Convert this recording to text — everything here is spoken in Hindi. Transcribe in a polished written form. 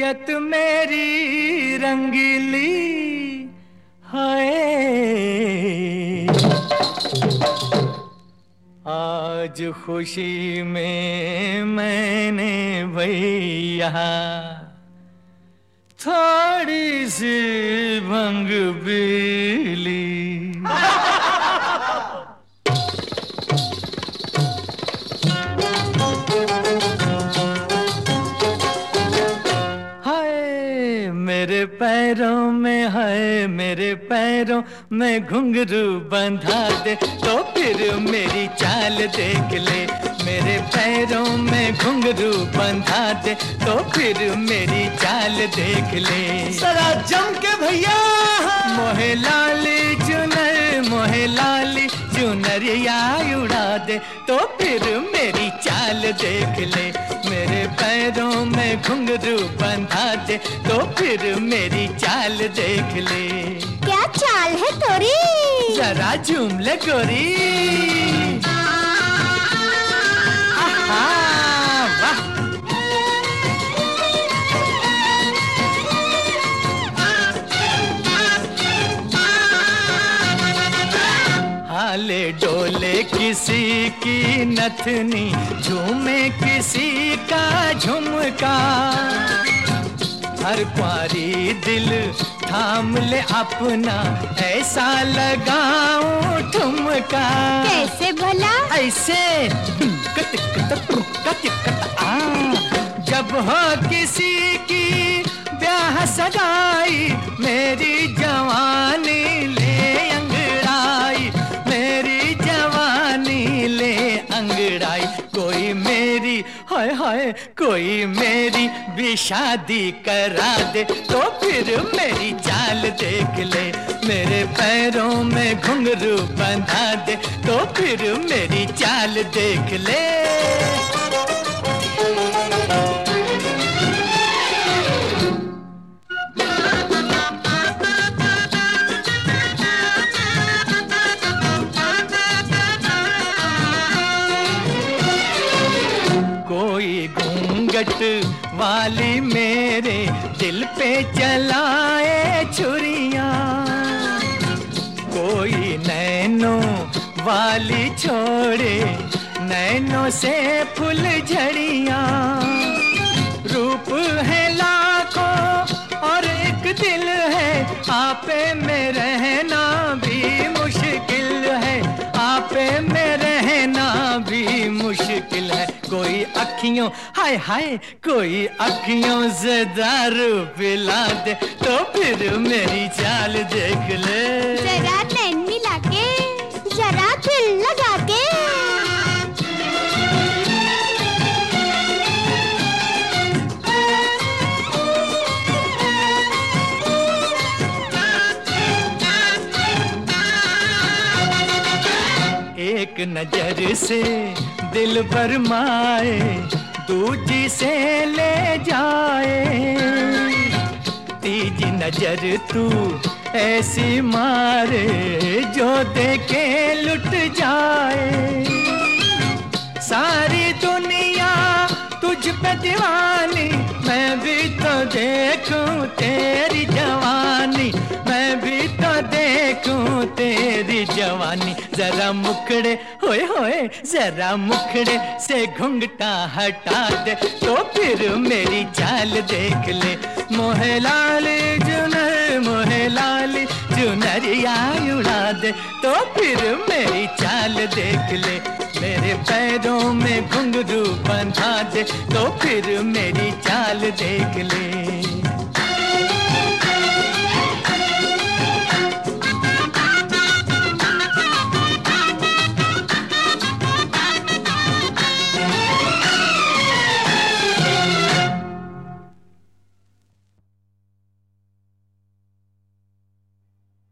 तबीयत मेरी रंगीली हाय, आज खुशी में मैंने भैया थोड़ी सी भंग पी ली। मेरे पैरों में है, मेरे पैरों में घुंघरू बंधा दे तो फिर मेरी चाल देख ले। मेरे पैरों में घुंघरू बंधा दे तो फिर मेरी चाल देख ले। जरा जम के भैया मोहे लाली चुनर, मोहे लाली चुनरिया उड़ा दे तो फिर मेरी चाल देख ले। मेरे पैरों में घुंघरू बंधा दे तो फिर मेरी चाल देख ले। क्या चाल है तोरी? जरा झूम ले गोरी। वाह। हाले डोले किसी की नथनी, झूमे किसी का झुमका। हर क्वारी दिल थाम ले अपना, ऐसा लगाऊं ठुमका। कैसे भला? ऐसे जब हो किसी की ब्याह सगाई, मेरी जवानी ले अंगड़ाई, मेरी जवानी ले अंगड़ाई। कोई मेरी हाय हाय, कोई मेरी भी शादी करा दे तो फिर मेरी चाल देख ले। मेरे पैरों में घुंघरू बंधा दे तो फिर मेरी चाल देख ले। कोई घूंघट वाली मेरे दिल पे चलाए छुरियां, कोई नैनों वाली छोड़े नैनों से फूल झड़ियां। रूप है लाखों और एक दिल है, आपे में रहना भी मुश्किल है, आपे में रहना भी मुश्किल है। कोई अखियों हाय हाय, कोई अखियों से दारू पिला दे तो फिर मेरी चाल देख ले। जरा नैन मिला के, जरा दिल लगा के। एक नजर से दिल भरमाए, दूजी से ले जाए। तीजी नजर तू ऐसी मारे जो देखे लुट जाए। सारी दुनिया तुझ पे दीवानी, मैं भी तो देखूं तेरी जवानी, मैं भी तो देखूं तेरी जवानी। जरा मुखड़े होए होए, जरा मुखड़े से घुंघटा हटा दे तो फिर मेरी चाल देख ले। मोहे लाली चुनर, मोहे लाली चुनरिया उड़ा दे तो फिर मेरी चाल देख ले। मेरे पैरों में घुंघरू बंधा दे तो फिर मेरी चाल देख ले।